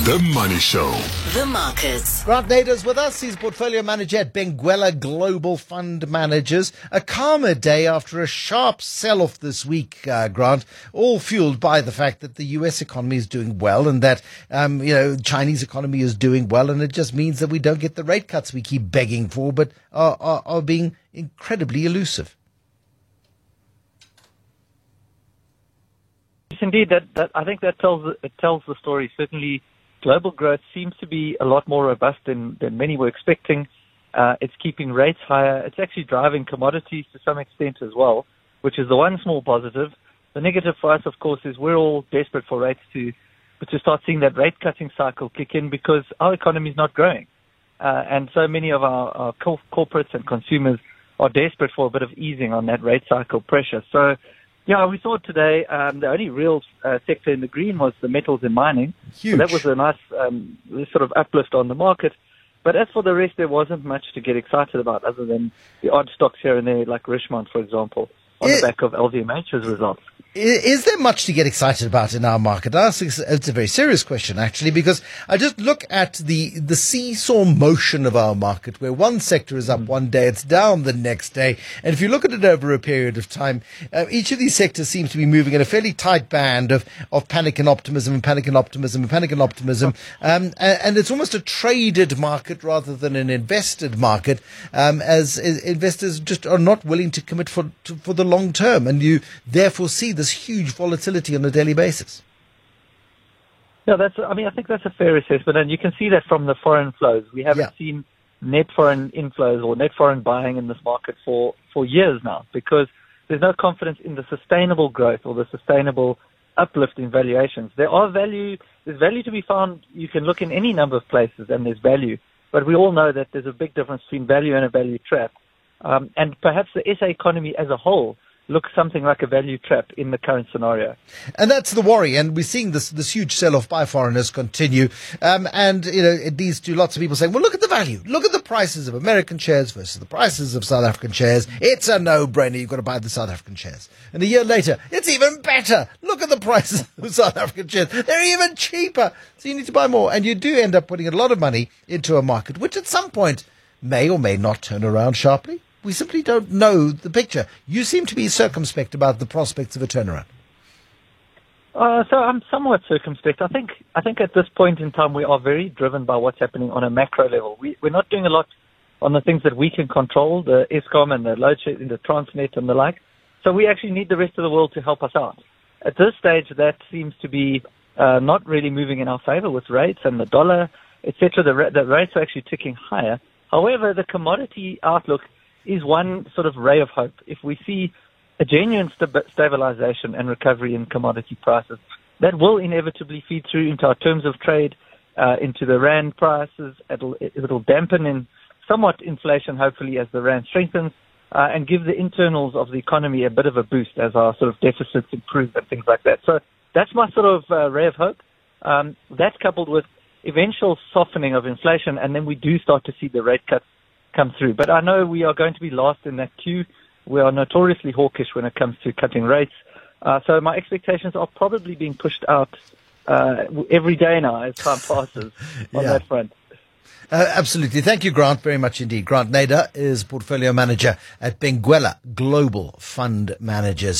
The Money Show. The Markets. Grant Nader is with us. He's portfolio manager at Benguela Global Fund Managers. A calmer day after a sharp sell-off this week, Grant, all fueled by the fact that the US economy is doing well and that, Chinese economy is doing well, and it just means that we don't get the rate cuts we keep begging for, but are being incredibly elusive. Yes, indeed. I think that tells the story. Certainly, global growth seems to be a lot more robust than many were expecting. It's keeping rates higher. It's actually driving commodities to some extent as well, which is the one small positive. The negative for us, of course, is we're all desperate for rates to start seeing that rate cutting cycle kick in because our economy is not growing. And so many of our corporates and consumers are desperate for a bit of easing on that rate cycle pressure. So, yeah, we saw today the only real sector in the green was the metals and mining. Huge. So that was a nice sort of uplift on the market. But as for the rest, there wasn't much to get excited about other than the odd stocks here and there, like Richemont, for example, on the back of LVMH's results. Is there much to get excited about in our market? It's a very serious question, actually, because I just look at the seesaw motion of our market, where one sector is up one day, it's down the next day. And if you look at it over a period of time, each of these sectors seems to be moving in a fairly tight band of panic and optimism and panic and optimism and panic and optimism. And it's almost a traded market rather than an invested market, as investors just are not willing to commit for the long term. And you therefore see this huge volatility on a daily basis. Yeah, I think that's a fair assessment, and you can see that from the foreign flows. We haven't seen net foreign inflows or net foreign buying in this market for years now, because there's no confidence in the sustainable growth or the sustainable uplift in valuations. There's value to be found. You can look in any number of places and there's value, but we all know that there's a big difference between value and a value trap. And perhaps the SA economy as a whole looks something like a value trap in the current scenario. And that's the worry. And we're seeing this huge sell-off by foreigners continue. It leads to lots of people saying, well, look at the value. Look at the prices of American shares versus the prices of South African shares. It's a no-brainer. You've got to buy the South African shares. And a year later, it's even better. Look at the prices of South African shares. They're even cheaper. So you need to buy more. And you do end up putting a lot of money into a market, which at some point may or may not turn around sharply. We simply don't know the picture. You seem to be circumspect about the prospects of a turnaround. So I'm somewhat circumspect. I think at this point in time we are very driven by what's happening on a macro level. We're not doing a lot on the things that we can control, the Eskom and the load shedding, the Transnet and the like. So we actually need the rest of the world to help us out. At this stage, that seems to be not really moving in our favor with rates and the dollar, etc. The rates are actually ticking higher. However, the commodity outlook is one sort of ray of hope. If we see a genuine stabilization and recovery in commodity prices, that will inevitably feed through into our terms of trade, into the rand prices. It'll dampen in somewhat inflation, hopefully, as the rand strengthens, and give the internals of the economy a bit of a boost as our sort of deficits improve and things like that. So that's my sort of ray of hope. That's coupled with eventual softening of inflation, and then we do start to see the rate cuts come through. But I know we are going to be last in that queue. We are notoriously hawkish when it comes to cutting rates. So my expectations are probably being pushed out every day now as time passes on that front. Absolutely. Thank you, Grant, very much indeed. Grant Nader is portfolio manager at Benguela Global Fund Managers.